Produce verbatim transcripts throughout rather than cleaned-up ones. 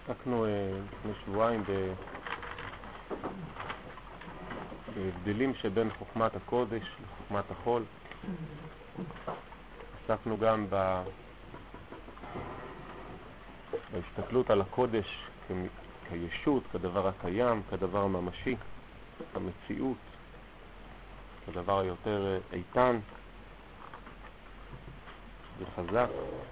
עסקנו לפני שבועיים בהבדלים שבין חוכמת הקודש לחוכמת החול. עסקנו גם בהסתכלות על הקודש כישות, כדבר הקיים, כדבר ממשי, כמציאות, כדבר היותר איתן וחזק.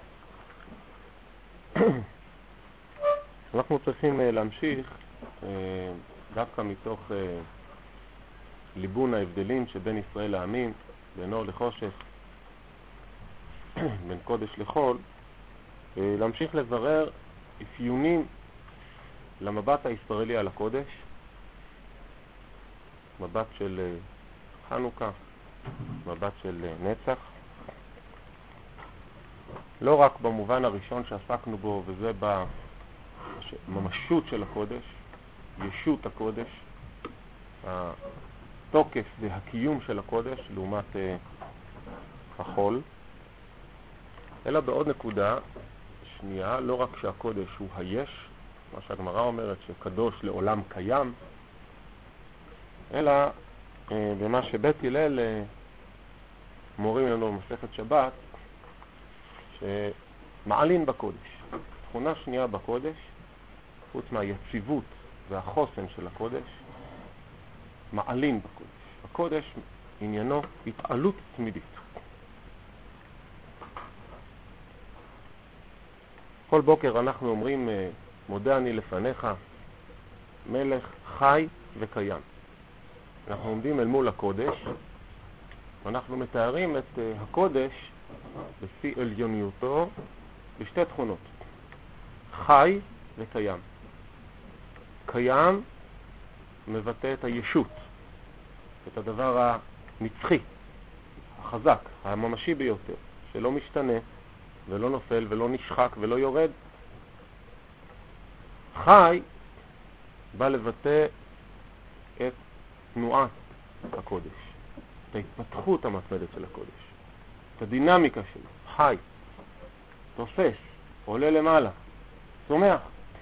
אנחנו צריכים להמשיך דווקא מתוך ליבון ההבדלים שבין ישראל לעמים, בין אור לחושך, בין קודש לחול, להמשיך לברר אפיונים למבט הישראלי על הקודש, מבט של חנוכה, מבט של נצח, לא רק במובן הראשון שעסקנו בו, וזה בממשות של הקודש, ישות הקודש, התוקף והקיום של הקודש לעומת החול, אלא בעוד נקודה שנייה, לא רק שהקודש הוא היש, מה שהגמרא אומרת שקדוש לעולם קיים, אלא במה שבית הלל מורים לנו במסכת שבת, שמעלין בקודש. תכונה שנייה בקודש, חוץ מהיציבות והחוסן של הקודש, מעלין בקודש. הקודש עניינו התעלות תמידית. כל בוקר אנחנו אומרים, מודה אני לפניך, מלך חי וקיים. אנחנו עומדים אל מול הקודש, ואנחנו מתארים את הקודש לפי עליוניותו בשתי תכונות, חי וקיים. קיים מבטא את הישות, את הדבר הנצחי, החזק, הממשי ביותר, שלא משתנה ולא נופל ולא נשחק ולא יורד. חי בא לבטא את תנועת הקודש, את ההתפתחות המתמדת של הקודש, את הדינמיקה שלו. חי, תופס, עולה למעלה, צומח.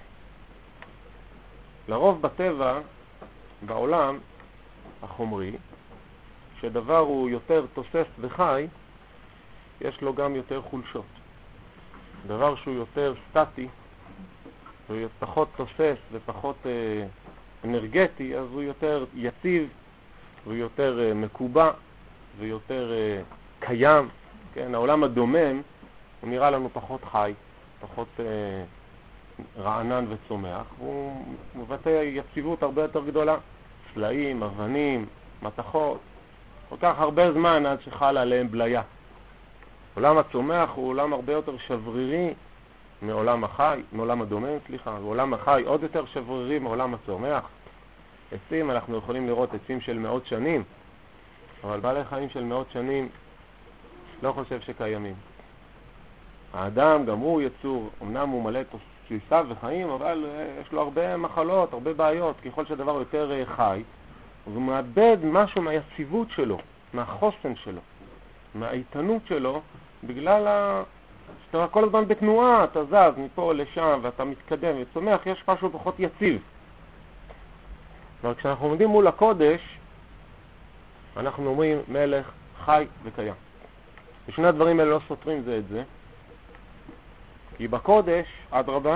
לרוב בטבע, בעולם החומרי, שדבר הוא יותר תוסס וחי, יש לו גם יותר חולשות. דבר שהוא יותר סטטי, הוא פחות תוסס ופחות אה, אנרגטי, אז הוא יותר יציב, הוא יותר אה, מקובע, ויותר אה, קיים. כן? העולם הדומם הוא נראה לנו פחות חי, פחות אה, רענן וצומח, הוא מבטא יציבות הרבה יותר גדולה. סלעים, אבנים, מתכות, כל כך הרבה זמן עד שחלה עליהם בליה. עולם הצומח הוא עולם הרבה יותר שברירי מעולם החי, מעולם הדומם, סליחה, ועולם החי עוד יותר שברירי מעולם הצומח. עצים, אנחנו יכולים לראות עצים של מאות שנים, אבל בעלי חיים של מאות שנים לא חושב שקיימים. האדם גם הוא יצור, אמנם הוא מלא תסיסה וחיים, אבל יש לו הרבה מחלות, הרבה בעיות. ככל שהדבר יותר חי, הוא מאבד משהו מהיציבות שלו, מהחוסן שלו, מהאיתנות שלו, בגלל ה... שאתה כל הזמן בתנועה, אתה זז מפה לשם ואתה מתקדם וצומח, יש משהו פחות יציב. אבל כשאנחנו עומדים מול הקודש, אנחנו אומרים מלך חי וקיים. ושני הדברים האלה לא סותרים זה את זה, כי בקודש, אדרבה,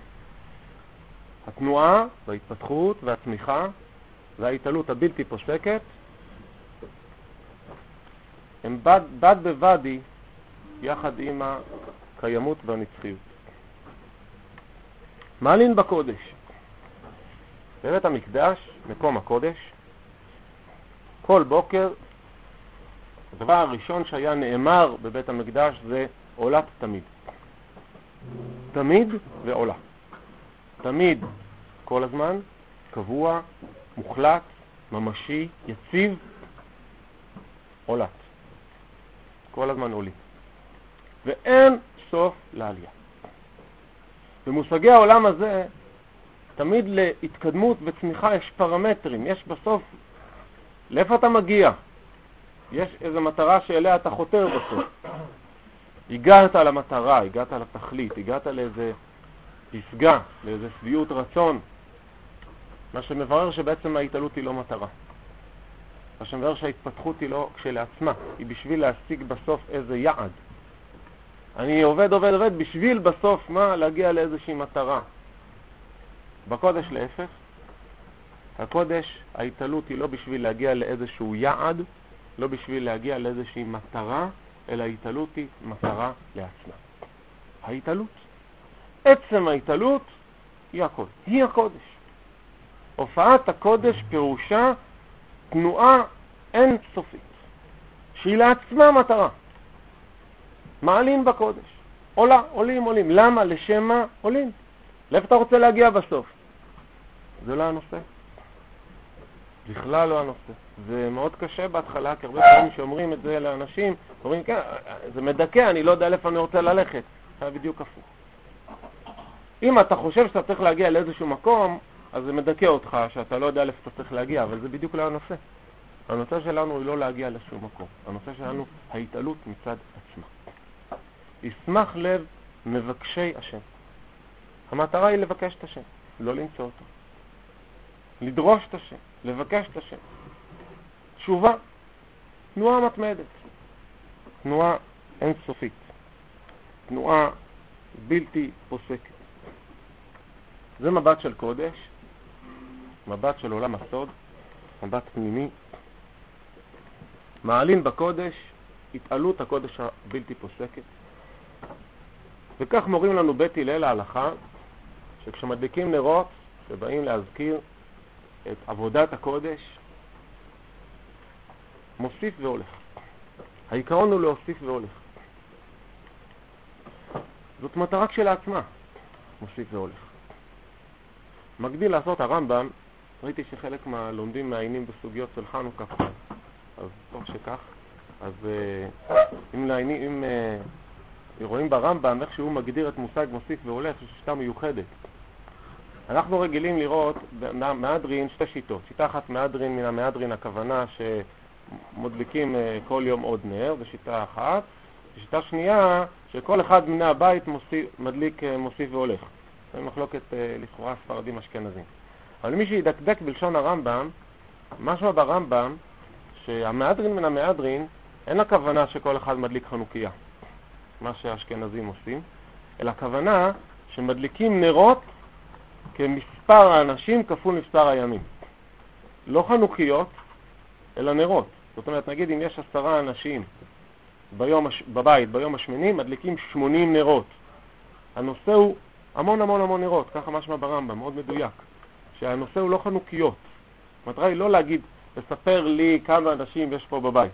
התנועה וההתפתחות והצמיחה וההתעלות הבלתי פוסקת הם בד, בד בבדי יחד עם הקיימות והנצחיות. מעלין בקודש. בבית המקדש, מקום הקודש, כל בוקר, הדבר הראשון שהיה נאמר בבית המקדש זה עולת תמיד. תמיד ועולה. תמיד כל הזמן, קבוע, מוחלט, ממשי, יציב, עולת. כל הזמן עולים. ואין סוף לעלייה. במושגי העולם הזה, תמיד להתקדמות וצמיחה יש פרמטרים. יש בסוף, לאיפה אתה מגיע? יש איזו מטרה שאליה אתה חותר בסוף. הגעת למטרה, הגעת לתכלית, הגעת לאיזה פסגה, לאיזה שביעות רצון, מה שמברר שבעצם ההתעלות היא לא מטרה. מה שמברר שההתפתחות היא לא כשלעצמה, היא בשביל להשיג בסוף איזה יעד. אני עובד, עובד, עובד, בשביל בסוף מה? להגיע לאיזושהי מטרה. בקודש להפך, הקודש, ההתעלות היא לא בשביל להגיע לאיזשהו יעד, לא בשביל להגיע לאיזושהי מטרה, אלא ההתעלות היא מטרה לעצמה. ההתעלות, עצם ההתעלות היא הקודש. היא הקודש. הופעת הקודש פירושה תנועה אין סופית, שהיא לעצמה מטרה. מעלים בקודש. עולה, עולים, עולים. למה? לשם מה? עולים. לאיפה אתה רוצה להגיע בסוף? זה לא הנושא. בכלל לא הנושא. זה מאוד קשה בהתחלה, כי הרבה פעמים שאומרים את זה לאנשים, אומרים, כן, זה מדכא, אני לא יודע לאיפה אני רוצה ללכת. זה בדיוק הפוך. אם אתה חושב שאתה צריך להגיע לאיזשהו מקום, אז זה מדכא אותך, שאתה לא יודע לאיפה אתה צריך להגיע, אבל זה בדיוק לא הנושא. הנושא שלנו הוא לא להגיע לשום מקום. הנושא שלנו, ההתעלות מצד עצמה. ישמח לב מבקשי השם. המטרה היא לבקש את השם, לא למצוא אותו. לדרוש את השם, לבקש את השם. תשובה, תנועה מתמדת, תנועה אינסופית, תנועה בלתי פוסקת. זה מבט של קודש, מבט של עולם הסוד, מבט פנימי. מעלים בקודש, התעלות הקודש הבלתי פוסקת. וכך מורים לנו בית הלל ההלכה, שכשמדליקים נרות, שבאים להזכיר את עבודת הקודש, מוסיף והולך. העיקרון הוא להוסיף והולך. זאת מטרה כשלעצמה, מוסיף והולך. מקביל לעשות הרמב"ם, ראיתי שחלק מהלומדים מעיינים בסוגיות של חנוכה, אז טוב שכך. אז אם, לעיינים, אם רואים ברמב"ם איך שהוא מגדיר את מושג מוסיף והולך, זו שיטה מיוחדת. אנחנו רגילים לראות במהדרין שתי שיטות. שיטה אחת מהדרין, מן המהדרין הכוונה שמודליקים כל יום עוד נר, זו שיטה אחת. שיטה שנייה, שכל אחד מן הבית מוסיף, מדליק מוסיף והולך. זה מחלוקת לכאורה ספרדים אשכנזים. אבל מי שידקדק בלשון הרמב"ם, משהו ברמב"ם, שהמהדרין מן המהדרין, אין הכוונה שכל אחד מדליק חנוכיה, מה שהאשכנזים עושים, אלא הכוונה שמדליקים נרות כמספר האנשים כפול מספר הימים. לא חנוכיות, אלא נרות. זאת אומרת, נגיד אם יש עשרה אנשים ביום, בבית, ביום השמיני, מדליקים שמונים נרות. הנושא הוא המון המון המון נרות, ככה משמע ברמב"ם, מאוד מדויק. שהנושא הוא לא חנוכיות. המטרה היא לא להגיד, לספר לי כמה אנשים יש פה בבית.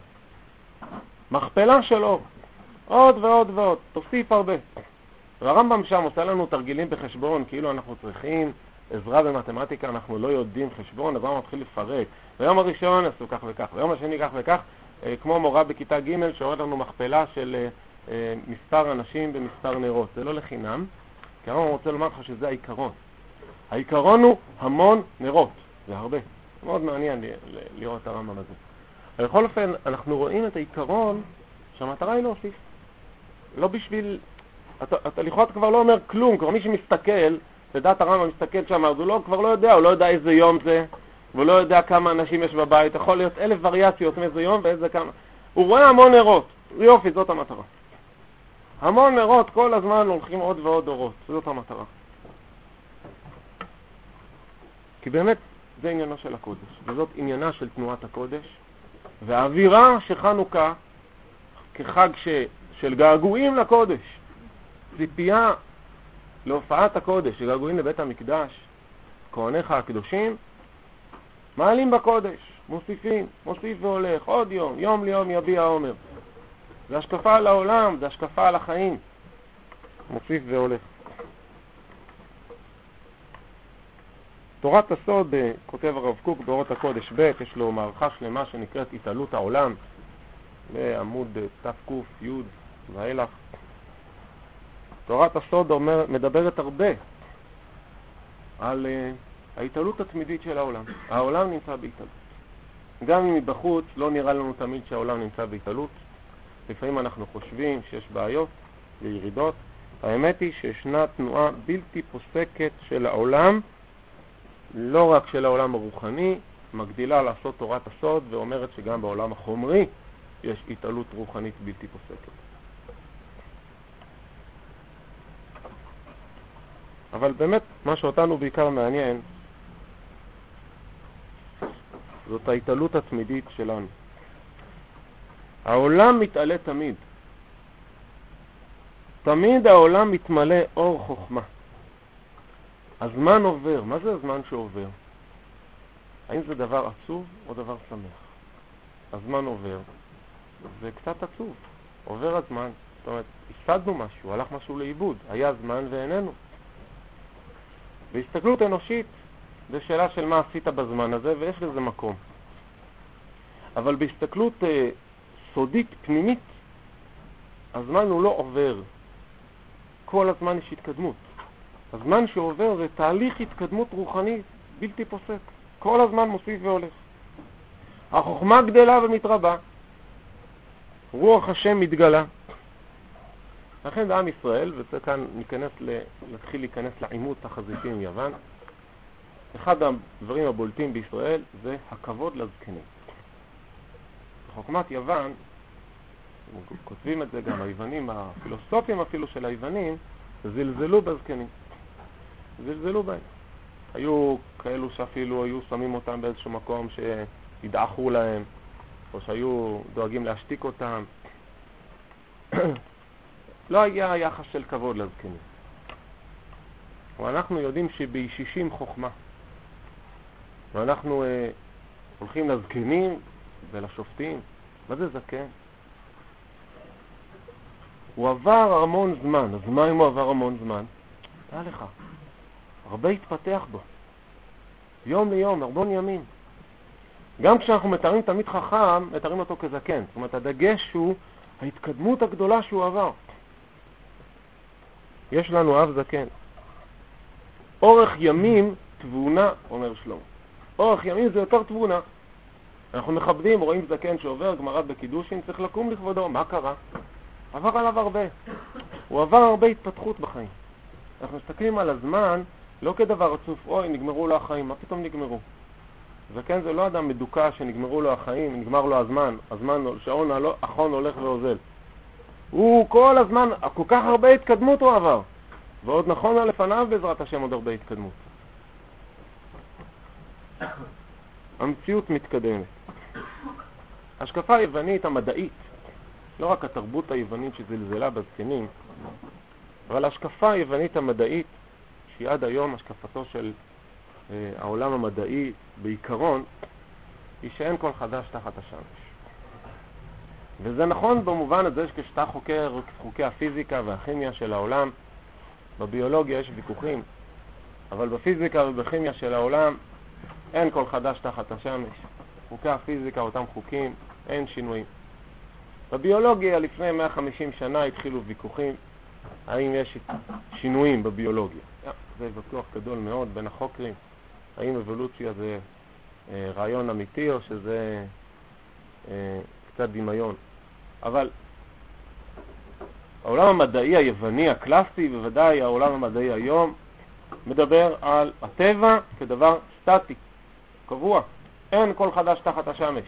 מכפלה של אור. עוד ועוד ועוד, תוסיף הרבה. והרמב"ם שם עושה לנו תרגילים בחשבון, כאילו אנחנו צריכים עזרה במתמטיקה, אנחנו לא יודעים חשבון, אז הרמב"ם מתחיל לפרט. ביום הראשון עשו כך וכך, ביום השני כך וכך, כמו מורה בכיתה ג' שהורד לנו מכפלה של מספר אנשים במספר נרות. זה לא לחינם, כי הרמב"ם רוצה לומר לך שזה העיקרון. העיקרון הוא המון נרות, זה הרבה. מאוד מעניין לראות את הרמב"ם הזה. בכל אופן, אנחנו רואים את העיקרון שהמטרה היא להוסיף. לא בשביל... אתה, אתה לכאורה כבר לא אומר כלום, כבר מי שמסתכל, לדעת הרמב"ם מסתכל שם, אז הוא לא, כבר לא יודע, הוא לא יודע איזה יום זה, והוא לא יודע כמה אנשים יש בבית, יכול להיות אלף וריאציות מאיזה יום ואיזה כמה. הוא רואה המון נרות, יופי, זאת המטרה. המון נרות, כל הזמן הולכים עוד ועוד אורות, זאת המטרה. כי באמת זה עניינו של הקודש, וזאת עניינה של תנועת הקודש, והאווירה שחנוכה כחג ש... של געגועים לקודש, ציפייה להופעת הקודש, שגעגועים לבית המקדש, כהניך הקדושים, מעלים בקודש, מוסיפים, מוסיף והולך, עוד יום, יום ליום יביע העומר. זה השקפה על העולם, זה השקפה על החיים. מוסיף והולך. תורת הסוד, כותב הרב קוק באורות הקודש ב', יש לו מערכה שלמה שנקראת התעלות העולם, בעמוד תק' י' ואילך. תורת הסוד אומר, מדברת הרבה על uh, ההתעלות התמידית של העולם. העולם נמצא בהתעלות. גם אם מבחוץ לא נראה לנו תמיד שהעולם נמצא בהתעלות. לפעמים אנחנו חושבים שיש בעיות וירידות, האמת היא שישנה תנועה בלתי פוסקת של העולם, לא רק של העולם הרוחני, מגדילה לעשות תורת הסוד ואומרת שגם בעולם החומרי יש התעלות רוחנית בלתי פוסקת. אבל באמת מה שאותנו בעיקר מעניין זאת ההתעלות התמידית שלנו. העולם מתעלה תמיד. תמיד העולם מתמלא אור חוכמה. הזמן עובר. מה זה הזמן שעובר? האם זה דבר עצוב או דבר שמח? הזמן עובר. זה קצת עצוב. עובר הזמן. זאת אומרת, הפסדנו משהו, הלך משהו לאיבוד. היה זמן ואיננו. בהסתכלות אנושית, זה שאלה של מה עשית בזמן הזה, ויש לזה מקום. אבל בהסתכלות אה, סודית, פנימית, הזמן הוא לא עובר. כל הזמן יש התקדמות. הזמן שעובר זה תהליך התקדמות רוחנית בלתי פוסק. כל הזמן מוסיף והולך. החוכמה גדלה ומתרבה. רוח השם מתגלה. לכן בעם ישראל, וזה כאן ניכנס ל... להתחיל להיכנס לעימות החזיתי עם יוון, אחד הדברים הבולטים בישראל זה הכבוד לזקנים. בחוכמת יוון, כותבים את זה גם היוונים, הפילוסופים אפילו של היוונים, זלזלו בזקנים. זלזלו בהם. היו כאלו שאפילו היו שמים אותם באיזשהו מקום שידעכו להם, או שהיו דואגים להשתיק אותם. לא היה יחס של כבוד לזקנים. ואנחנו יודעים שבישישים חוכמה. ואנחנו אה, הולכים לזקנים ולשופטים. מה זה זקן? הוא עבר המון זמן. אז מה אם הוא עבר המון זמן? תראה לך. הרבה התפתח בו. יום ליום, ארבון ימים. גם כשאנחנו מתארים תמיד חכם, מתארים אותו כזקן. זאת אומרת, הדגש הוא ההתקדמות הגדולה שהוא עבר. יש לנו אב זקן. אורך ימים תבונה, אומר שלמה. אורך ימים זה יותר תבונה. אנחנו מכבדים, רואים זקן שעובר, גמרא בקידושין, צריך לקום לכבודו. מה קרה? עבר עליו הרבה. הוא עבר הרבה התפתחות בחיים. אנחנו מסתכלים על הזמן, לא כדבר עצוב, אוי, נגמרו לו החיים. מה פתאום נגמרו? זקן זה לא אדם מדוכא שנגמרו לו החיים, נגמר לו הזמן. הזמן, שעון האחרון הולך ואוזל. הוא כל הזמן, כל כך הרבה התקדמות הוא עבר. ועוד נכון על לפניו בעזרת השם עוד הרבה התקדמות. המציאות מתקדמת. השקפה היוונית המדעית, לא רק התרבות היוונית שזלזלה בזקנים, אבל השקפה היוונית המדעית, שהיא עד היום השקפתו של אה, העולם המדעי בעיקרון, היא שאין כל חדש תחת השמש. וזה נכון במובן הזה שכשאתה חוקר חוקי הפיזיקה והכימיה של העולם, בביולוגיה יש ויכוחים, אבל בפיזיקה ובכימיה של העולם אין כל חדש תחת השמש. חוקי הפיזיקה, אותם חוקים, אין שינויים. בביולוגיה לפני מאה וחמישים שנה התחילו ויכוחים, האם יש שינויים בביולוגיה. זה ויכוח גדול מאוד בין החוקרים, האם אבולוציה זה אה, רעיון אמיתי או שזה אה, קצת דמיון. אבל העולם המדעי היווני הקלאסי, בוודאי העולם המדעי היום, מדבר על הטבע כדבר סטטי, קבוע. אין כל חדש תחת השמש.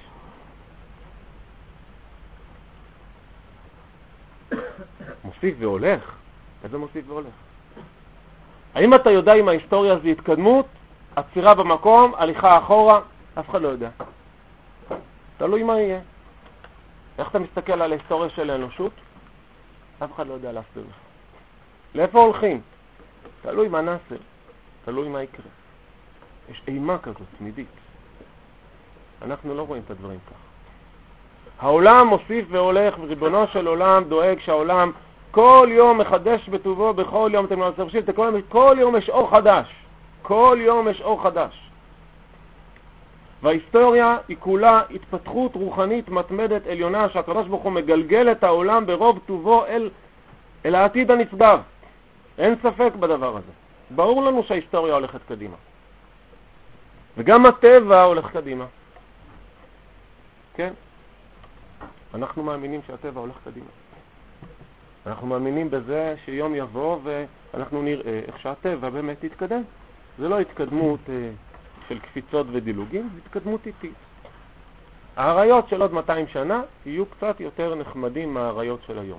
מוסיף והולך? איזה מוסיף והולך? האם אתה יודע אם ההיסטוריה זה התקדמות, עצירה במקום, הליכה אחורה? אף אחד לא יודע. תלוי מה יהיה. איך אתה מסתכל על ההיסטוריה של האנושות? אף אחד לא יודע להסביר לך. לאיפה הולכים? תלוי מה נעשה. תלוי מה יקרה. יש אימה כזאת, תמידית. אנחנו לא רואים את הדברים כך. העולם מוסיף והולך, וריבונו של עולם דואג שהעולם כל יום מחדש בטובו, בכל יום אתם לא תרשים, כל, כל יום יש אור חדש. כל יום יש אור חדש. וההיסטוריה היא כולה התפתחות רוחנית מתמדת עליונה, שהקדוש ברוך הוא מגלגל את העולם ברוב טובו אל, אל העתיד הנצגב. אין ספק בדבר הזה. ברור לנו שההיסטוריה הולכת קדימה. וגם הטבע הולך קדימה. כן? אנחנו מאמינים שהטבע הולך קדימה. אנחנו מאמינים בזה שיום יבוא ואנחנו נראה איך שהטבע באמת יתקדם. זה לא התקדמות אה, של קפיצות ודילוגים, זה התקדמות איטית. האריות של עוד מאתיים שנה יהיו קצת יותר נחמדים מהאריות של היום.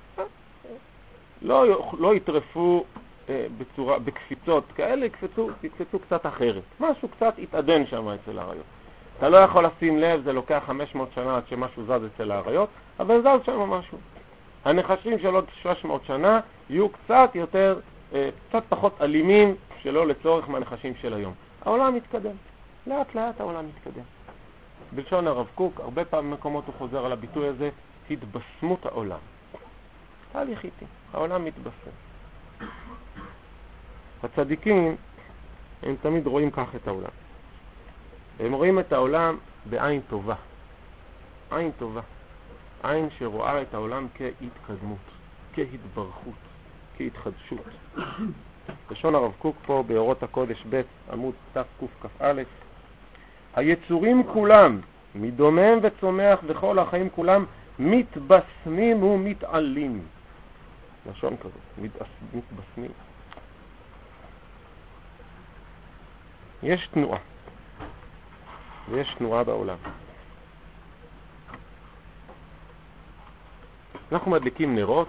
לא, לא יטרפו אה, בצורה, בקפיצות כאלה, יקפצו, יקפצו קצת אחרת. משהו קצת יתעדן שם אצל האריות. אתה לא יכול לשים לב, זה לוקח חמש מאות שנה עד שמשהו זז אצל האריות, אבל זז שם משהו. הנחשים של עוד שלוש מאות שנה יהיו קצת יותר, אה, קצת פחות אלימים שלא לצורך מהנחשים של היום. העולם מתקדם. לאט לאט העולם מתקדם. בלשון הרב קוק, הרבה פעמים מקומות הוא חוזר על הביטוי הזה, התבשמות העולם. תהליך איתי, העולם מתבשם. הצדיקים, הם תמיד רואים כך את העולם. הם רואים את העולם בעין טובה. עין טובה. עין שרואה את העולם כהתקדמות, כהתברכות, כהתחדשות. לשון הרב קוק פה באורות הקודש ב' עמוד תקכ"א, היצורים כולם, מדומם וצומח וכל החיים כולם, מתבשמים ומתעלים. לשון כזאת, מתבשמים. יש תנועה, ויש תנועה בעולם. אנחנו מדליקים נרות,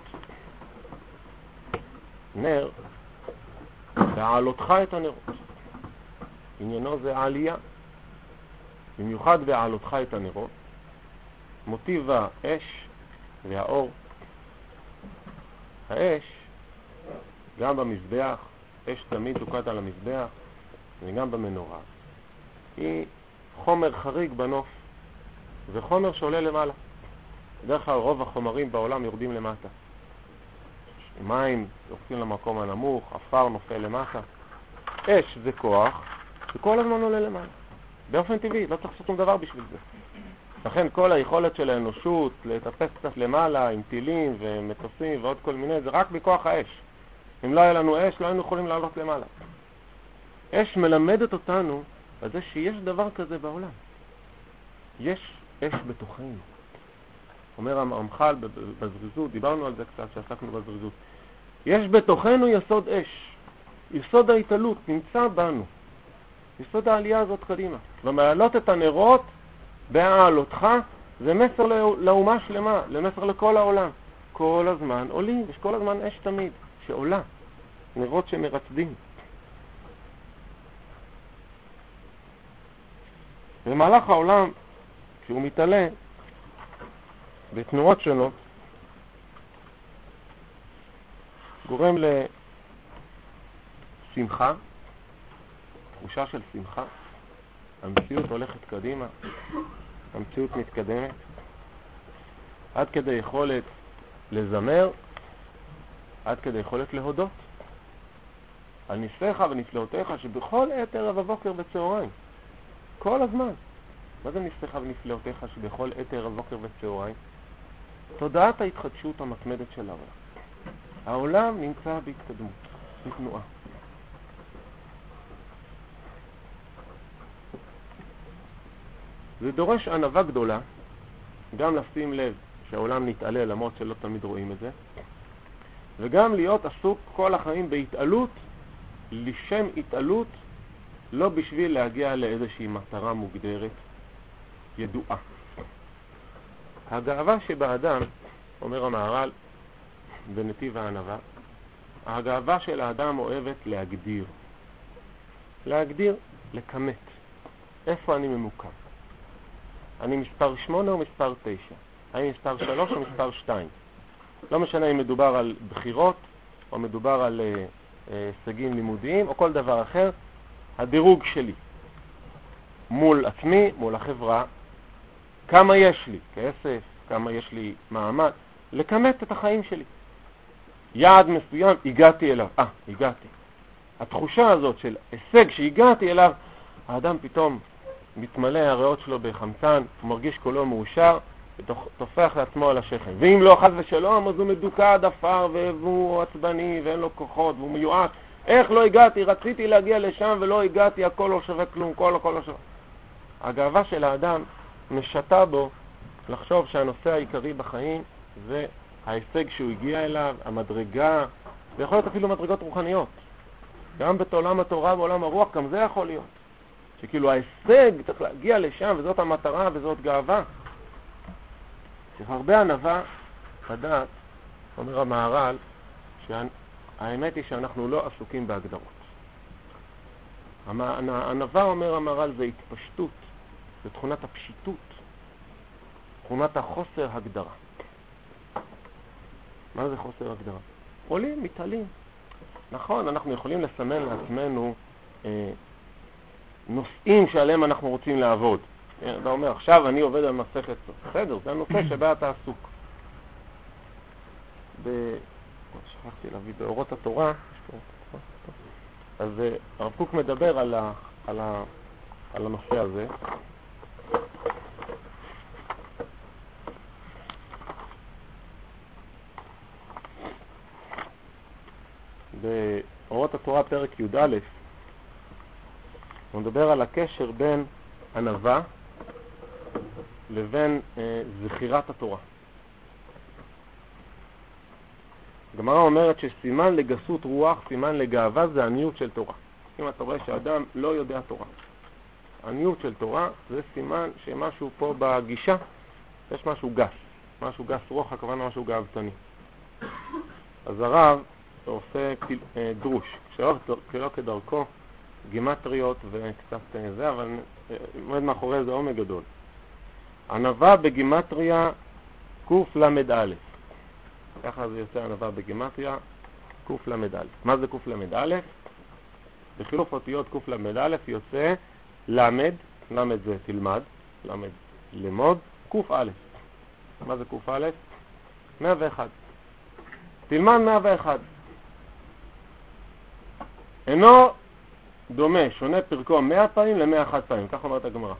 נר, בעלותך את הנרות. עניינו זה העלייה. במיוחד בעלותך את הנרות, מוטיב האש והאור. האש, גם במזבח, אש תמיד דוקת על המזבח, וגם במנורה, היא חומר חריג בנוף, זה חומר שעולה למעלה. בדרך כלל רוב החומרים בעולם יורדים למטה. מים יורדים למקום הנמוך, אפר נופל למטה. אש זה כוח, וכל הזמן עולה למעלה. באופן טבעי, לא צריך לעשות שום דבר בשביל זה. לכן כל היכולת של האנושות לטפס קצת למעלה עם טילים ומטוסים ועוד כל מיני, זה רק בכוח האש. אם לא היה לנו אש, לא היינו יכולים לעלות למעלה. אש מלמדת אותנו על זה שיש דבר כזה בעולם. יש אש בתוכנו. אומר הרמח"ל בזריזות, דיברנו על זה קצת שעסקנו בזריזות. יש בתוכנו יסוד אש. יסוד ההתעלות נמצא בנו. יסוד העלייה הזאת קדימה. ומעלות את הנרות בהעלותך זה מסר לאומה שלמה, למסר לכל העולם. כל הזמן עולים, יש כל הזמן אש תמיד שעולה. נרות שמרצדים. במהלך העולם, כשהוא מתעלה בתנועות שונות, גורם לשמחה, תחושה של שמחה. המציאות הולכת קדימה, המציאות מתקדמת, עד כדי יכולת לזמר, עד כדי יכולת להודות. על ניסיך ונפלאותיך שבכל עת ערב הבוקר בצהריים, כל הזמן. מה זה ניסיך ונפלאותיך שבכל עת ערב הבוקר בצהריים? תודעת ההתחדשות המתמדת של העולם. העולם נמצא בהתקדמות, בתנועה. זה דורש ענווה גדולה, גם לשים לב שהעולם נתעלה למרות שלא תמיד רואים את זה, וגם להיות עסוק כל החיים בהתעלות, לשם התעלות, לא בשביל להגיע לאיזושהי מטרה מוגדרת, ידועה. הגאווה שבאדם, אומר המהר"ל בנתיב הענווה, הגאווה של האדם אוהבת להגדיר. להגדיר, לכמת. איפה אני ממוקם? אני מספר שמונה או מספר תשע? האם מספר שלוש או מספר שתיים? לא משנה אם מדובר על בחירות, או מדובר על הישגים uh, uh, לימודיים, או כל דבר אחר. הדירוג שלי מול עצמי, מול החברה, כמה יש לי כסף, כמה יש לי מעמד, לכמת את החיים שלי. יעד מסוים, הגעתי אליו. אה, הגעתי. התחושה הזאת של הישג שהגעתי אליו, האדם פתאום מתמלא הריאות שלו בחמצן, הוא מרגיש כולו מאושר, ותופח לעצמו על השכם. ואם לא חס ושלום, אז הוא מדוקה עד עפר, והוא עצבני, ואין לו כוחות, והוא מיועד. איך לא הגעתי? רציתי להגיע לשם ולא הגעתי, הכל לא שווה כלום, כל הכל לא שווה. הגאווה של האדם משתה בו לחשוב שהנושא העיקרי בחיים זה ההישג שהוא הגיע אליו, המדרגה, זה יכול להיות אפילו מדרגות רוחניות. גם בעולם התורה, בעולם הרוח, גם זה יכול להיות. שכאילו ההישג צריך להגיע לשם, וזאת המטרה וזאת גאווה. צריך הרבה ענווה לדעת, אומר המהר"ל, שהאמת היא שאנחנו לא עסוקים בהגדרות. הענווה, אומר המהר"ל, זה התפשטות, זה תכונת הפשיטות, תכונת החוסר הגדרה. מה זה חוסר הגדרה? עולים, מתעלים. נכון, אנחנו יכולים לסמן לעצמנו אה, נושאים שעליהם אנחנו רוצים לעבוד. אתה אומר, עכשיו אני עובד על מסכת, בסדר, זה הנושא שבה אתה עסוק. ב... שכחתי להביא באורות התורה, אז הרב קוק מדבר על, ה... על, ה... על הנושא הזה. באורות התורה פרק י"א הוא מדבר על הקשר בין ענווה לבין אה, זכירת התורה. הגמרא אומרת שסימן לגסות רוח, סימן לגאווה, זה עניות של תורה. אם אתה רואה שאדם לא יודע תורה, עניות של תורה זה סימן שמשהו פה בגישה, יש משהו גס, משהו גס רוח, הכוונה משהו גאוותני. אז הרב עושה דרוש, שלא כדרכו, גימטריות וקצת זה, אבל עומד מאחורי זה עומק גדול. ענווה בגימטריה קוף למד א'. ככה זה יוצא ענווה בגימטריה קוף למד א'. מה זה קוף למד א'? בחילוף אותיות קוף למד א' יוצא למד, למד זה תלמד, למד למוד, קוף א'. מה זה קוף א'? מאה ואחת. תלמד מאה ואחת. אינו דומה, שונה פרקו מאה פעמים למאה אחת פעמים, כך אומרת הגמרא.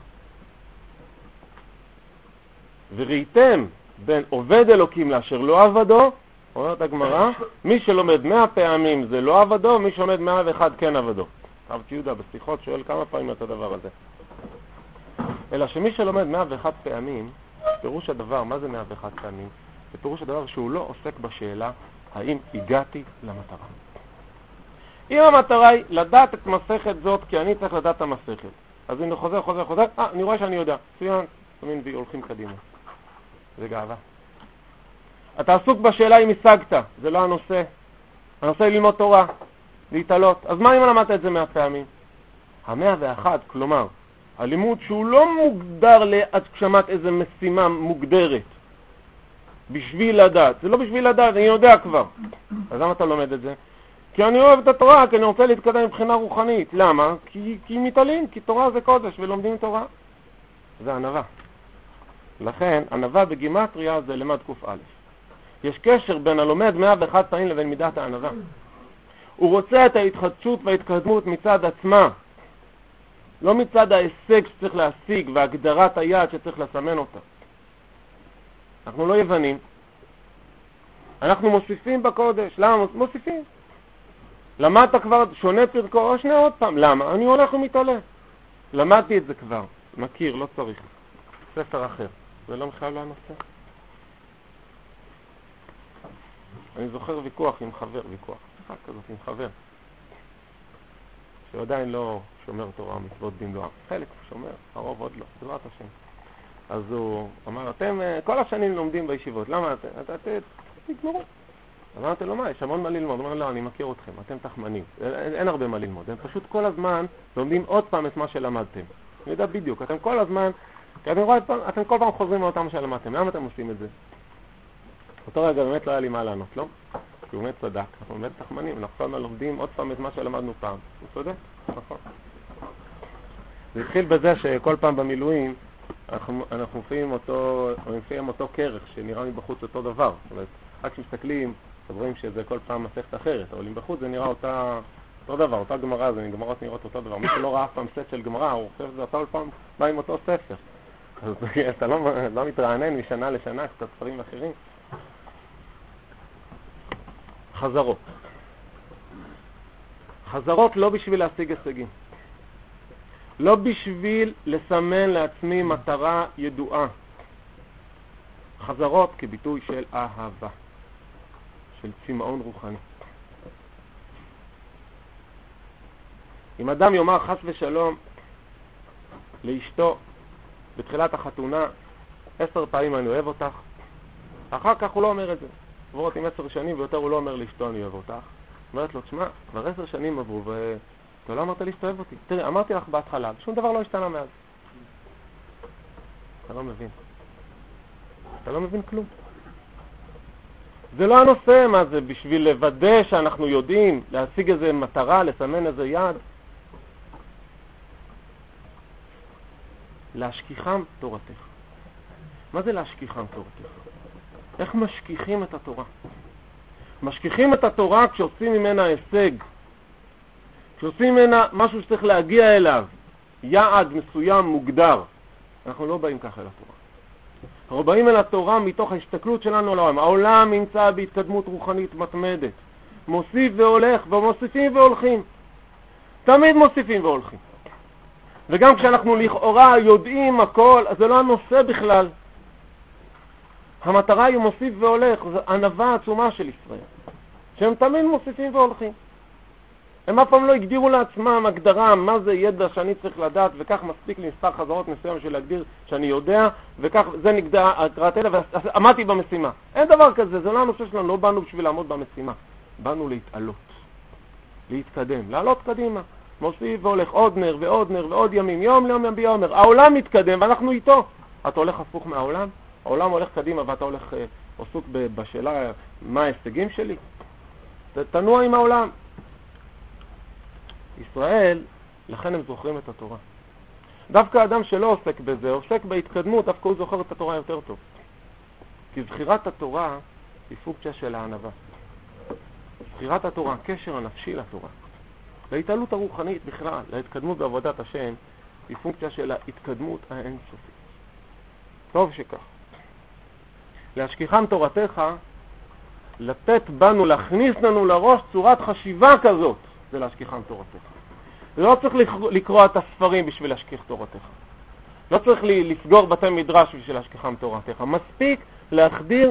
וראיתם בין עובד אלוקים לאשר לא עבדו, אומרת הגמרא, מי שלומד מאה פעמים זה לא עבדו, מי שלומד מאה ואחת כן עבדו. רב יהודה בשיחות שואל כמה פעמים את הדבר הזה. אלא שמי שלומד מאה ואחת פעמים, פירוש הדבר, מה זה מאה ואחת פעמים? זה פירוש הדבר שהוא לא עוסק בשאלה האם הגעתי למטרה. אם המטרה היא לדעת את מסכת זאת, כי אני צריך לדעת את המסכת. אז אני חוזר, חוזר, חוזר, אה, אני רואה שאני יודע. צוין, תמיד בי, הולכים קדימה. זה גאווה. אתה עסוק בשאלה אם השגת, זה לא הנושא. הנושא היא ללמוד תורה, להתעלות. אז מה אם למדת את זה מאה פעמים? המאה ואחת, כלומר, הלימוד שהוא לא מוגדר להגשמת איזו משימה מוגדרת. בשביל לדעת. זה לא בשביל לדעת, אני יודע כבר. אז למה אתה לומד את זה? כי אני אוהב את התורה, כי אני רוצה להתקדם מבחינה רוחנית. למה? כי, כי מתעלים, כי תורה זה קודש ולומדים תורה. זה ענווה. לכן, ענווה בגימטריה זה למד קוף א'. יש קשר בין הלומד מאה ואחת פעמים לבין מידת הענווה. הוא רוצה את ההתחדשות וההתקדמות מצד עצמה, לא מצד ההישג שצריך להשיג והגדרת היעד שצריך לסמן אותה. אנחנו לא יוונים. אנחנו מוסיפים בקודש. למה מוסיפים? למדת כבר שונה פרקו או שני עוד פעם. למה? אני הולך ומתעלה. למדתי את זה כבר. מכיר, לא צריך. ספר אחר. זה לא מחייב לנושא. אני זוכר ויכוח עם חבר, ויכוח. אחד כזאת עם חבר. שעדיין לא שומר תורה מצוות במלואם. חלק שומר, הרוב עוד לא. בעזרת השם. אז הוא אמר, אתם כל השנים לומדים בישיבות. למה אתם? אתה תגמרו. אמרתי לו, מה, יש המון מה ללמוד. הוא אומר, לא, אני מכיר אתכם, אתם תחמנים. אין, אין הרבה מה ללמוד. הם פשוט כל הזמן לומדים עוד פעם את מה שלמדתם. אני יודע בדיוק, אתם כל הזמן, כי אתם, רואים, אתם כל פעם חוזרים מאותם שלמדתם. למה אתם עושים את זה? אותו רגע באמת לא היה לי מה לענות, לא? כי הוא באמת צדק. אנחנו באמת תחמנים, אנחנו כל הזמן לומדים עוד פעם את מה שלמדנו פעם. הוא צודק? נכון. זה התחיל בזה שכל פעם במילואים אנחנו, אנחנו מופיעים אותו, מופיעים אותו כרך שנראה מבחוץ אותו דבר. זאת אומרת, רק כשמסתכלים, סוברים שזה כל פעם מסכת אחרת, אבל אם בחוץ זה נראה אותה, אותו דבר, אותה גמרא, זה גמרות נראות אותו דבר. מי שלא ראה אף פעם סט של גמרא, הוא חושב שזה אתה כל פעם בא עם אותו ספר. אז אתה לא, לא מתרענן משנה לשנה, קצת ספרים אחרים. חזרות. חזרות לא בשביל להשיג הישגים. לא בשביל לסמן לעצמי מטרה ידועה. חזרות כביטוי של אהבה. של צמאון רוחני. אם אדם יאמר חס ושלום לאשתו בתחילת החתונה עשר פעמים אני אוהב אותך, אחר כך הוא לא אומר את זה. עברות עם עשר שנים ויותר הוא לא אומר לאשתו אני אוהב אותך. אומרת לו, תשמע, כבר עשר שנים עברו ואתה לא אמרת לי שאתה אוהב אותי. תראי, אמרתי לך בהתחלה, שום דבר לא השתנה מאז. אתה לא מבין. אתה לא מבין כלום. זה לא הנושא, מה זה, בשביל לוודא שאנחנו יודעים להשיג איזה מטרה, לסמן איזה יד. להשכיחם תורתך. מה זה להשכיחם תורתך? איך משכיחים את התורה? משכיחים את התורה כשעושים ממנה הישג. כשעושים ממנה משהו שצריך להגיע אליו. יעד מסוים מוגדר. אנחנו לא באים ככה אל התורה. אנחנו באים אל התורה מתוך ההסתכלות שלנו על העולם. העולם נמצא בהתקדמות רוחנית מתמדת. מוסיף והולך, ומוסיפים והולכים. תמיד מוסיפים והולכים. וגם כשאנחנו לכאורה יודעים הכל, אז זה לא הנושא בכלל. המטרה היא מוסיף והולך, זו ענווה עצומה של ישראל. שהם תמיד מוסיפים והולכים. הם אף פעם לא הגדירו לעצמם הגדרה מה זה ידע שאני צריך לדעת, וכך מספיק לי מספר חזרות מסוים של להגדיר שאני יודע, וכך זה נגדע הקראת אלה, ועמדתי במשימה. אין דבר כזה, זה לא הנושא שלנו, לא באנו בשביל לעמוד במשימה. באנו להתעלות, להתקדם, לעלות קדימה. מוסיף והולך עוד נר ועוד נר ועוד ימים, יום ליום יום ביום. העולם מתקדם ואנחנו איתו. אתה הולך הפוך מהעולם? העולם הולך קדימה ואתה הולך אה, עסוק בשאלה מה ההישגים שלי? תנוע עם העולם. ישראל, לכן הם זוכרים את התורה. דווקא האדם שלא עוסק בזה, עוסק בהתקדמות, דווקא הוא זוכר את התורה יותר טוב. כי זכירת התורה היא פונקציה של הענווה. זכירת התורה, הקשר הנפשי לתורה. להתעלות הרוחנית בכלל, להתקדמות בעבודת השם, היא פונקציה של ההתקדמות האינסופית. טוב שכך. להשכיחם תורתך, לתת בנו, להכניס לנו לראש צורת חשיבה כזאת, זה להשכיחם תורתך. לא צריך לקרוא את הספרים בשביל להשכיח תורתך. לא צריך לסגור בתי מדרש בשביל להשכיחם תורתך. מספיק להחדיר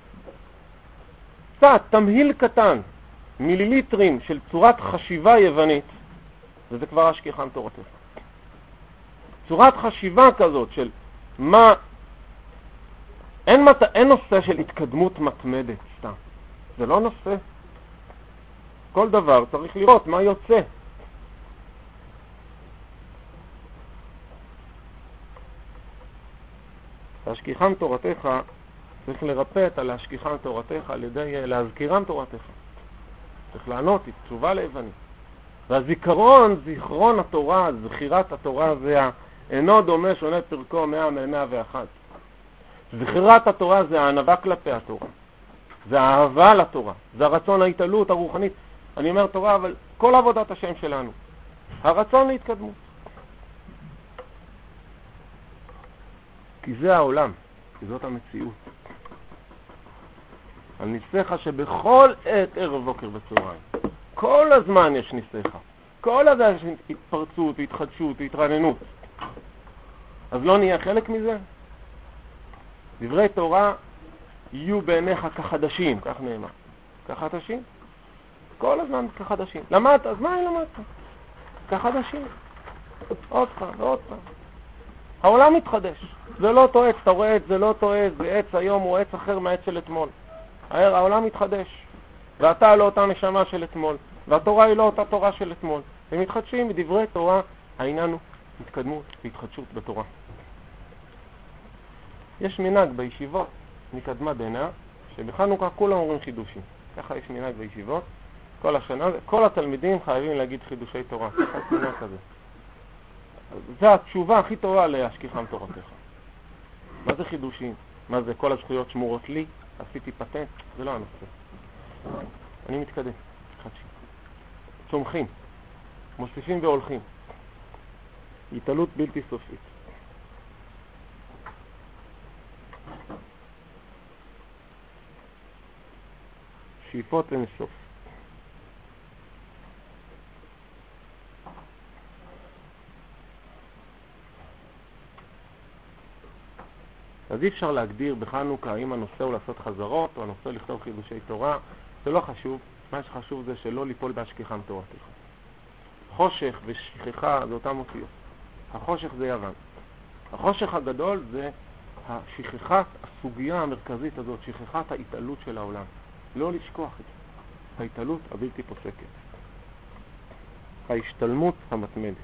קצת, תמהיל קטן, מיליליטרים של צורת חשיבה יוונית, וזה כבר השכיחם תורתך. צורת חשיבה כזאת של מה, אין, מת... אין נושא של התקדמות מתמדת סתם. זה לא נושא. כל דבר צריך לראות מה יוצא. להשכיחם תורתך, צריך לרפט על להשכיחם תורתך על ידי להזכירם תורתך. צריך לענות, היא תשובה ליוונית. והזיכרון, זיכרון התורה, זכירת התורה, זה אינו דומה שונה פרקו מאה מאה ואחת. זכירת התורה זה הענווה כלפי התורה. זה האהבה לתורה. זה הרצון ההתעלות הרוחנית. אני אומר תורה, אבל כל עבודת השם שלנו. הרצון להתקדמות. כי זה העולם. כי זאת המציאות. על ניסיך שבכל עת ערב בוקר בצהריים. כל הזמן יש ניסיך. כל הזמן יש התפרצות, התחדשות, התרעננות. אז לא נהיה חלק מזה? דברי תורה יהיו בעיניך כחדשים, כך נאמר. כחדשים? כל הזמן כחדשים. למדת, אז מה למדת? כחדשים. עוד פעם ועוד פעם. העולם מתחדש. זה לא תועץ, אתה רואה את זה לא תועץ, זה עץ היום הוא עץ אחר מהעץ של אתמול. העולם מתחדש. ואתה לא אותה נשמה של אתמול. והתורה היא לא אותה תורה של אתמול. הם מתחדשים בדברי תורה, העניין הוא התקדמות והתחדשות בתורה. יש מנהג בישיבות, מקדמה דנא, שבחנוכה כולם אומרים חידושים. ככה יש מנהג בישיבות. כל השנה, כל התלמידים חייבים להגיד חידושי תורה. ככה יש מנהג כזה. זו התשובה הכי טובה להשכיחם תורתך. מה זה חידושים? מה זה כל הזכויות שמורות לי? עשיתי פטנט? זה לא הנושא. אני מתקדם. חדשים. צומחים. מוסיפים והולכים. התעלות בלתי סופית. שאיפות אין סוף. אז אי אפשר להגדיר בחנוכה האם הנושא הוא לעשות חזרות או הנושא לכתוב חידושי תורה. זה לא חשוב, מה שחשוב זה שלא ליפול בהשכיחם תורתך. חושך ושכחה זה אותם אותיות. החושך זה יוון. החושך הגדול זה השכחת הסוגיה המרכזית הזאת, שכחת ההתעלות של העולם. לא לשכוח את זה. ההתעלות הבלתי פוסקת. ההשתלמות המתמדת.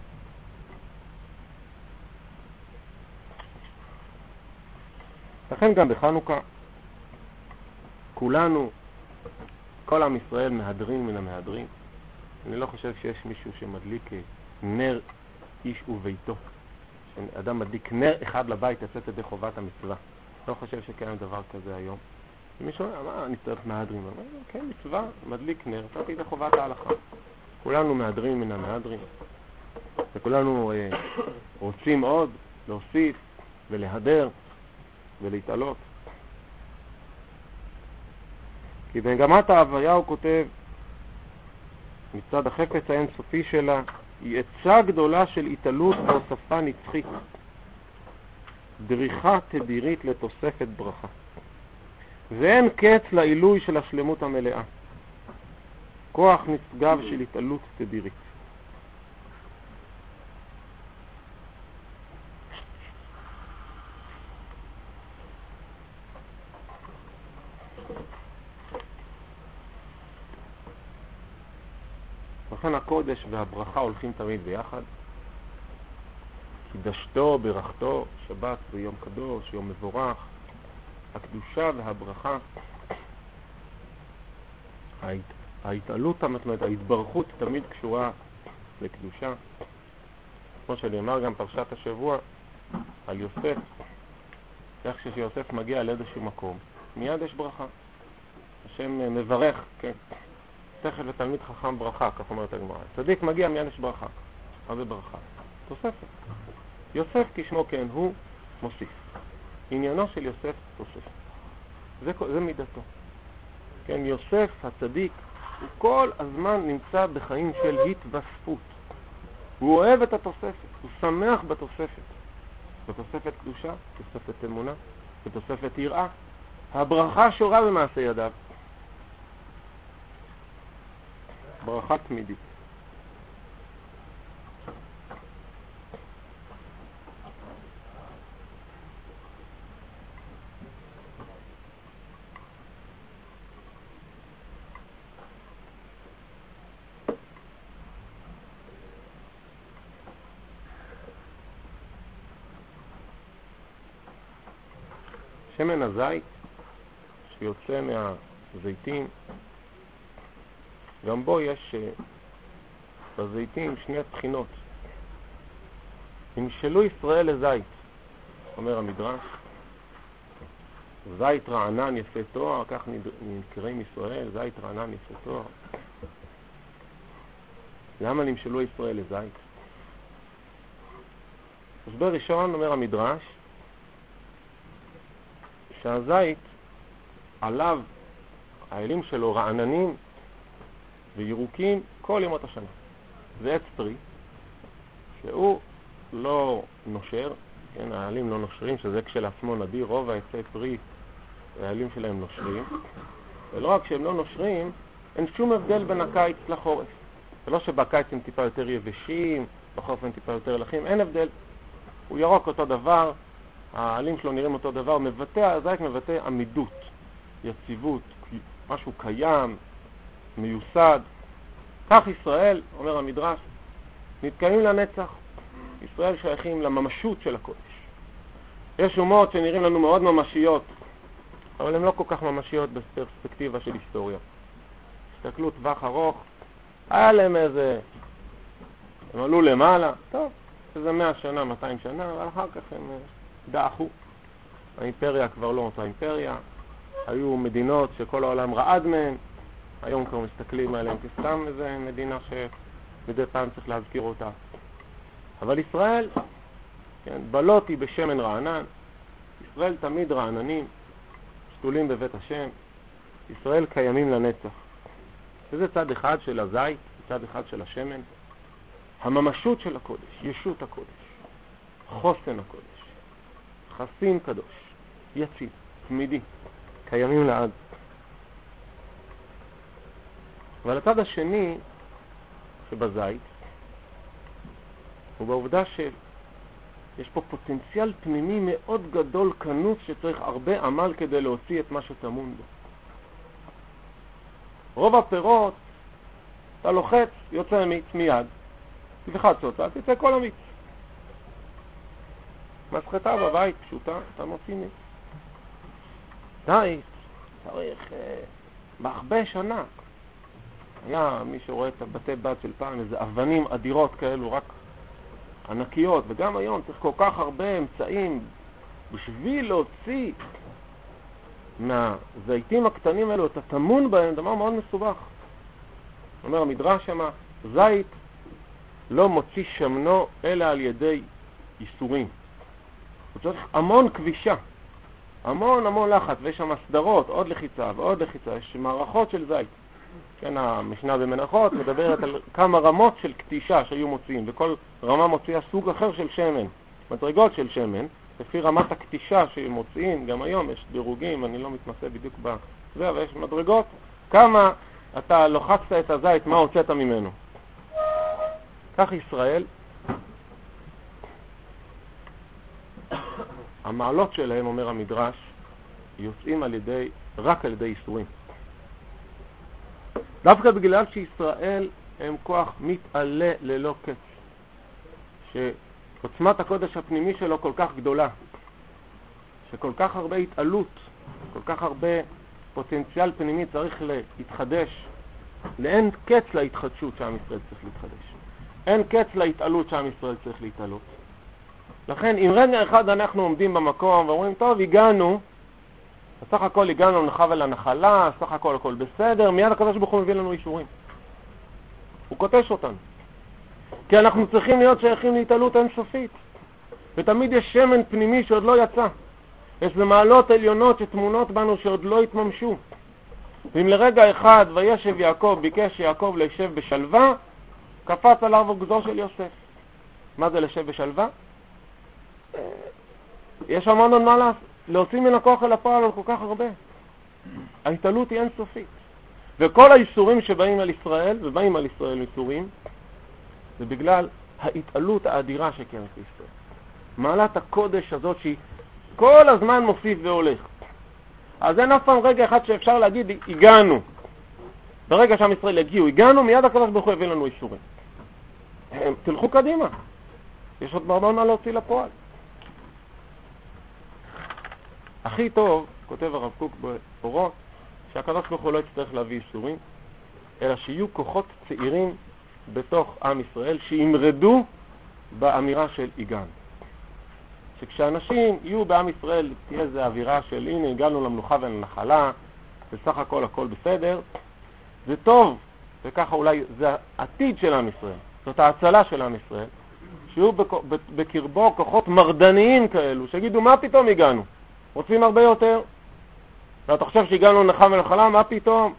לכן גם בחנוכה כולנו, כל עם ישראל מהדרים מן המהדרים. אני לא חושב שיש מישהו שמדליק נר איש וביתו. אדם מדליק נר אחד לבית יצאת ידי חובת המצווה. לא חושב שקיים דבר כזה היום. ומישהו אומר, מה, אני צריך מהדרים? אומר, כן, מצווה, מדליק נר, יצאת ידי חובת ההלכה. כולנו מהדרים מן המהדרים. וכולנו אה, רוצים עוד להוסיף ולהדר ולהתעלות. כי במגמת ההוויה הוא כותב, מצד החפץ האינסופי שלה, היא עצה גדולה של התעלות והוספה נצחית, דריכה תדירית לתוספת ברכה, ואין קץ לעילוי של השלמות המלאה, כוח נשגב של התעלות תדירית. לכן הקודש והברכה הולכים תמיד ביחד. קידשתו, ברכתו, שבת ויום קדוש, יום מבורך. הקדושה והברכה, ההת... ההתעלות המתמדת, ההתברכות תמיד קשורה לקדושה. כמו שנאמר גם פרשת השבוע על יוסף, איך שיוסף מגיע לאיזשהו מקום, מיד יש ברכה. השם מברך, כן. תכף לתלמיד חכם ברכה, כך אומרת הגמרא. צדיק מגיע מיד יש ברכה. מה זה ברכה? תוספת. יוסף כשמו כן הוא מוסיף. עניינו של יוסף תוספת. זה, זה מידתו. כן, יוסף הצדיק הוא כל הזמן נמצא בחיים של התווספות. הוא אוהב את התוספת, הוא שמח בתוספת. בתוספת קדושה, בתוספת אמונה, בתוספת יראה. הברכה שורה במעשה ידיו. ברכה תמידית. שמן הזית שיוצא מהזיתים, גם בו יש בזיתים שני בחינות. נמשלו ישראל לזית, אומר המדרש, זית רענן יפה תואר, כך נקראים ישראל, זית רענן יפה תואר. למה נמשלו ישראל לזית? הסבר ראשון, אומר המדרש, שהזית עליו האלים שלו רעננים וירוקים כל ימות השנה. זה עץ פרי שהוא לא נושר, כן, העלים לא נושרים, שזה כשלעצמו נדיר. רוב העצי פרי העלים שלהם נושרים, ולא רק שהם לא נושרים, אין שום הבדל בין הקיץ לחורף. זה לא שבקיץ הם טיפה יותר יבשים, בחורף הם טיפה יותר לחים, אין הבדל. הוא ירוק אותו דבר, העלים שלו נראים אותו דבר, מבטא, הזית מבטא עמידות, יציבות, משהו קיים, מיוסד. כך ישראל, אומר המדרש, נתקיימים לנצח. ישראל שייכים לממשות של הקודש. יש אומות שנראים לנו מאוד ממשיות, אבל הן לא כל כך ממשיות בפרספקטיבה של היסטוריה. הסתכלות טווח ארוך, היה להם איזה, הם עלו למעלה, טוב, איזה מאה שנה, מאתיים שנה, אבל אחר כך הם דעכו. האימפריה כבר לא אותה אימפריה, היו מדינות שכל העולם רעד מהן, היום כבר מסתכלים עליהם כסתם איזה מדינה שמדי פעם צריך להזכיר אותה. אבל ישראל, כן, בלותי בשמן רענן, ישראל תמיד רעננים, שתולים בבית השם, ישראל קיימים לנצח. וזה צד אחד של הזית, צד אחד של השמן. הממשות של הקודש, ישות הקודש, חוסן הקודש, חסין קדוש, יציב, תמידי, קיימים לעד. אבל הצד השני שבזית הוא בעובדה שיש פה פוטנציאל פנימי מאוד גדול, כנוס, שצריך הרבה עמל כדי להוציא את מה שטמון בו. רוב הפירות, אתה לוחץ, יוצא מיץ מיד, תלחץ אותה, תצא כל המיץ. מסחטה בבית פשוטה, אתה מוציא מיץ. די, צריך אה, מחבש ענק. היה מי שרואה את הבתי בד של פעם, איזה אבנים אדירות כאלו, רק ענקיות, וגם היום צריך כל כך הרבה אמצעים בשביל להוציא מהזיתים הקטנים האלו את הטמון בהם, דבר מאוד מסובך. אומר המדרש שמה, זית לא מוציא שמנו אלא על ידי איסורים. הוא צריך המון כבישה, המון המון לחץ, ויש שם סדרות, עוד לחיצה ועוד לחיצה, יש מערכות של זית. כן, המשנה במנחות מדברת על כמה רמות של קטישה שהיו מוציאים, וכל רמה מוציאה סוג אחר של שמן, מדרגות של שמן, לפי רמת הקטישה שהיו מוציאים. גם היום יש דירוגים, אני לא מתנסה בדיוק בזה, אבל יש מדרגות, כמה אתה לוחצת את הזית, מה הוצאת ממנו. כך ישראל, המעלות שלהם, אומר המדרש, יוצאים על ידי, רק על ידי איסורים. דווקא בגלל שישראל הם כוח מתעלה ללא קץ, שעוצמת הקודש הפנימי שלו כל כך גדולה, שכל כך הרבה התעלות, כל כך הרבה פוטנציאל פנימי צריך להתחדש, לאין קץ להתחדשות שעם ישראל צריך להתחדש, אין קץ להתעלות שעם ישראל צריך להתעלות. לכן אם רגע אחד אנחנו עומדים במקום ואומרים טוב, הגענו, סך הכל הגענו לחבל הנחלה, סך הכל הכל בסדר, מיד הקדוש ברוך הוא מביא לנו אישורים. הוא קוטש אותנו. כי אנחנו צריכים להיות שייכים להתעלות אינסופית. ותמיד יש שמן פנימי שעוד לא יצא. יש במעלות עליונות שתמונות בנו שעוד לא התממשו. ואם לרגע אחד וישב יעקב, ביקש יעקב לישב בשלווה, קפץ עליו הגזור של יוסף. מה זה לשב בשלווה? יש המון עוד מה לעשות. להוציא מן הכוח אל הפועל על כל כך הרבה. ההתעלות היא אינסופית. וכל האיסורים שבאים על ישראל, ובאים על ישראל איסורים, זה בגלל ההתעלות האדירה שקיימת בישראל. מעלת הקודש הזאת שהיא כל הזמן מוסיף והולך. אז אין אף פעם רגע אחד שאפשר להגיד, הגענו. ברגע שעם ישראל הגיעו, הגענו, מיד הקדוש ברוך הוא הביא לנו איסורים. תלכו קדימה. יש עוד הרבה מה להוציא לפועל. הכי טוב, כותב הרב קוק באורות, שהקדוש ברוך הוא לא יצטרך להביא איסורים, אלא שיהיו כוחות צעירים בתוך עם ישראל שימרדו באמירה של הגענו. שכשאנשים יהיו בעם ישראל תהיה איזו אווירה של הנה הגענו למנוחה ולנחלה, בסך הכל הכל בסדר, זה טוב, וככה אולי זה העתיד של עם ישראל, זאת ההצלה של עם ישראל, שיהיו בקרבו כוחות מרדניים כאלו, שיגידו מה פתאום הגענו? רוצים הרבה יותר? ואתה חושב שהגענו לנחם ולנחלה, מה פתאום?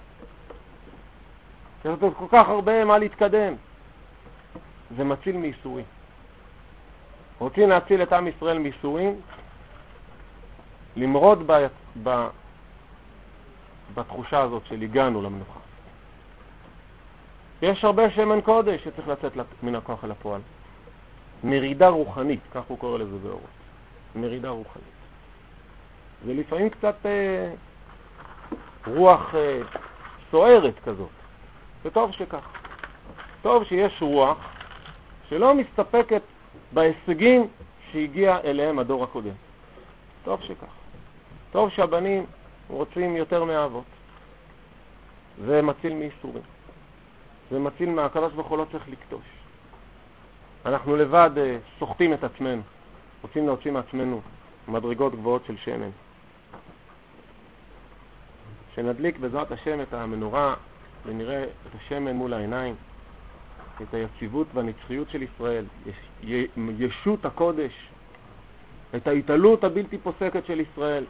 יש כל כך הרבה מה להתקדם. זה מציל מאיסורים. רוצים להציל את עם ישראל מאיסורים, למרוד ב... ב... בתחושה הזאת של הגענו למנוחה. יש הרבה שמן קודש שצריך לצאת מן הכוח אל הפועל. מרידה רוחנית, כך הוא קורא לזה באורות. מרידה רוחנית. זה לפעמים קצת אה, רוח אה, סוערת כזאת. זה טוב שכך. טוב שיש רוח שלא מסתפקת בהישגים שהגיע אליהם הדור הקודם. טוב שכך. טוב שהבנים רוצים יותר מאהבות. זה מציל מאיסורים. זה מציל מהקדוש ברוך הוא לא צריך לקדוש. אנחנו לבד אה, סוחטים את עצמנו. רוצים להוציא מעצמנו מדרגות גבוהות של שמן. שנדליק בעזרת השם את המנורה ונראה את השמן מול העיניים, את היציבות והנצחיות של ישראל, ישות הקודש, את ההתעלות הבלתי פוסקת של ישראל,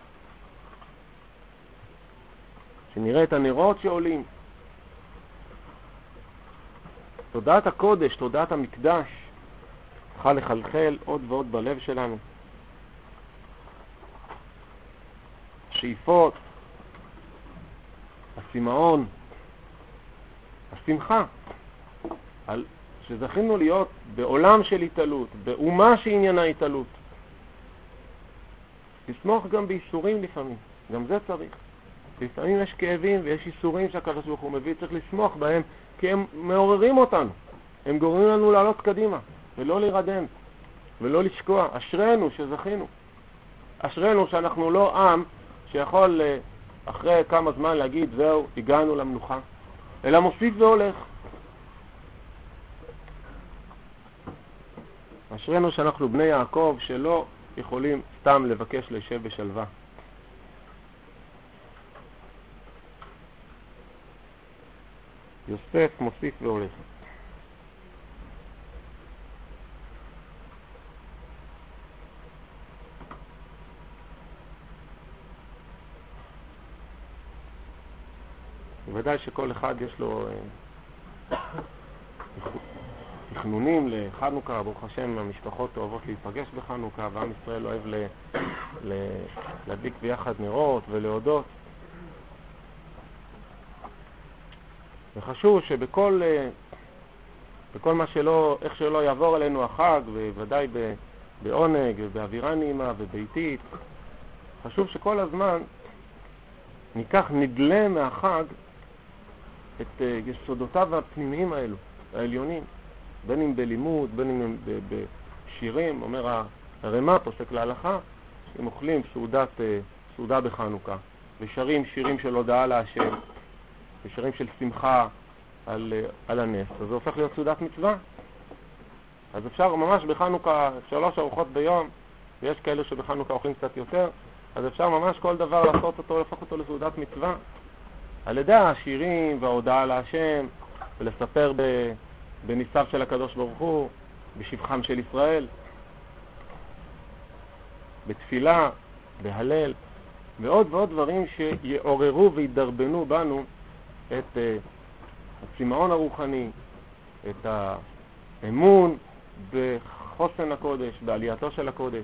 שנראה את הנרות שעולים. תודעת הקודש, תודעת המקדש, צריכה לחלחל עוד ועוד בלב שלנו. שאיפות, הסימאון, השמחה, על שזכינו להיות בעולם של התעלות, באומה שעניינה התעלות. תשמוח גם בייסורים לפעמים, גם זה צריך. לפעמים יש כאבים ויש ייסורים שהקדוש ברוך הוא מביא, צריך לשמוח בהם, כי הם מעוררים אותנו. הם גורמים לנו לעלות קדימה, ולא להירדם, ולא לשקוע. אשרנו שזכינו. אשרנו שאנחנו לא עם שיכול אחרי כמה זמן להגיד, זהו, הגענו למנוחה, אלא מוסיף והולך. אשרנו שאנחנו בני יעקב שלא יכולים סתם לבקש להישב בשלווה. יוסף מוסיף והולך. בוודאי שכל אחד יש לו תכנונים לחנוכה. ברוך השם, המשפחות אוהבות להיפגש בחנוכה, ועם ישראל אוהב ל... ל... להדליק ביחד נרות ולהודות. וחשוב שבכל בכל מה שלא, איך שלא יעבור עלינו החג, ובוודאי בעונג ובאווירה נעימה וביתית, חשוב שכל הזמן ניקח, נדלה מהחג את יסודותיו הפנימיים האלו, העליונים, בין אם בלימוד, בין אם בשירים. אומר הרמ"א, פוסק להלכה, שהם אוכלים סעודת, סעודה בחנוכה, ושרים שירים של הודאה להשם, ושירים של שמחה על, על הנס, אז זה הופך להיות סעודת מצווה. אז אפשר ממש בחנוכה, שלוש ארוחות ביום, ויש כאלה שבחנוכה אוכלים קצת יותר, אז אפשר ממש כל דבר לעשות אותו, להפוך אותו לסעודת מצווה. על ידי השירים וההודעה להשם, ולספר בניסיו של הקדוש ברוך הוא, בשבחם של ישראל, בתפילה, בהלל, ועוד ועוד דברים שיעוררו וידרבנו בנו את uh, הצמאון הרוחני, את האמון בחוסן הקודש, בעלייתו של הקודש,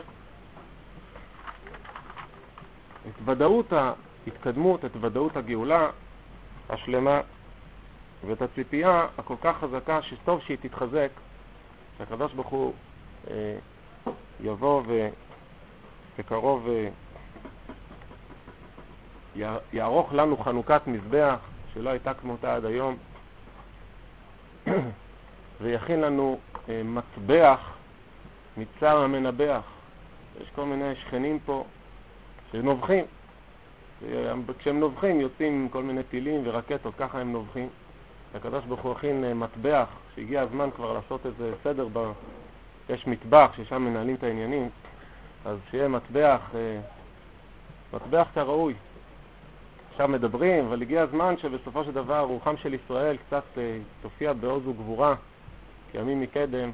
את ודאות ההתקדמות, את ודאות הגאולה השלמה, ואת הציפייה הכל כך חזקה שטוב שהיא תתחזק, שהקדוש ברוך הוא אה, יבוא ובקרוב אה, יערוך לנו חנוכת מזבח שלא הייתה כמותה עד היום, ויכין לנו אה, מצבח מצער המנבח. יש כל מיני שכנים פה שנובחים, כשהם נובחים יוצאים כל מיני טילים ורקטות, ככה הם נובחים. הקדוש ברוך הוא הכין מטבח, שהגיע הזמן כבר לעשות איזה סדר, ב... יש מטבח ששם מנהלים את העניינים, אז שיהיה מטבח, מטבח כראוי. עכשיו מדברים, אבל הגיע הזמן שבסופו של דבר רוחם של ישראל קצת תופיע בעוז וגבורה, כימים מקדם,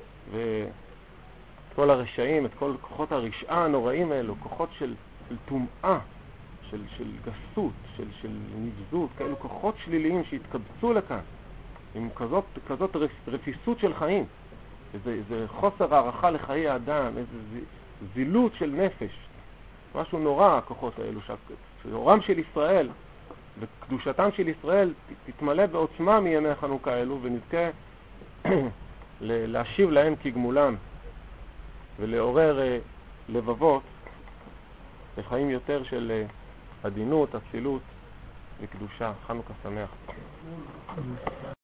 וכל הרשעים, את כל כוחות הרשעה הנוראים האלו, כוחות של, של תומעה, של, של גסות, של, של נבזות, כאלו כוחות שליליים שהתקבצו לכאן, עם כזאת, כזאת רפיסות של חיים, איזה, איזה חוסר הערכה לחיי האדם, איזה זילות של נפש, משהו נורא הכוחות האלו, שאורם של ישראל וקדושתם של ישראל תתמלא בעוצמה מימי החנוכה האלו, ונזכה להשיב להם כגמולם ולעורר לבבות לחיים יותר של עדינות, אצילות וקדושה. חנוכה שמח.